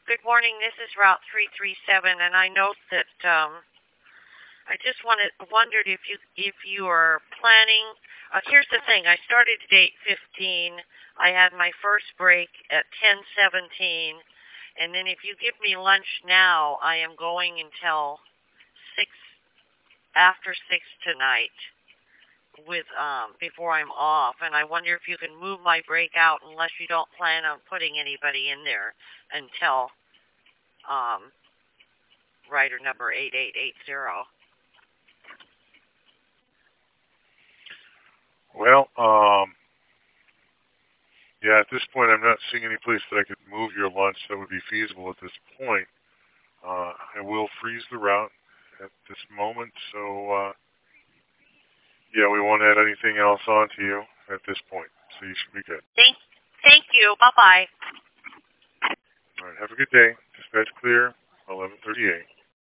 Good morning. This is Route 337, and I note that I just wondered if you are planning. Here's the thing. I started at 8:15. I had my first break at 10:17, and then if you give me lunch now, I am going until 6 after 6 tonight with before I'm off, and I wonder if you can move my break out unless you don't plan on putting anybody in there until rider number 8880. Well, yeah, at this point, I'm not seeing any place that I could move your lunch that would be feasible at this point. I will freeze the route at this moment, so yeah, we won't add anything else onto you at this point, so you should be good. Thank you. Bye-bye. All right, have a good day. Dispatch clear, 11:38.